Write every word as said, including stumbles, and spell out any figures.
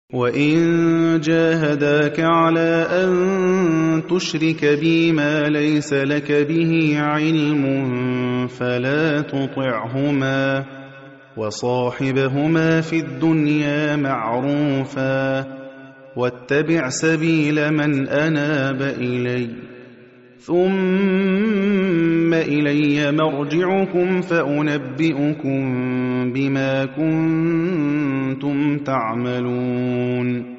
وَإِن جَاهَدَاكَ عَلَىٰ أَن تُشْرِكَ بِي مَا لَيْسَ لَكَ بِهِ عِلْمٌ فَلَا تُطِعْهُمَا ۖ وَصَاحِبْهُمَا فِي الدُّنْيَا مَعْرُوفًا ۖ وَاتَّبِعْ سَبِيلَ مَنْ أَنَابَ إِلَيَّ ۚ ثُمَّ إِلَيَّ مَرْجِعُكُمْ فَأُنَبِّئُكُم بِمَا كُنتُمْ تَعْمَلُونَ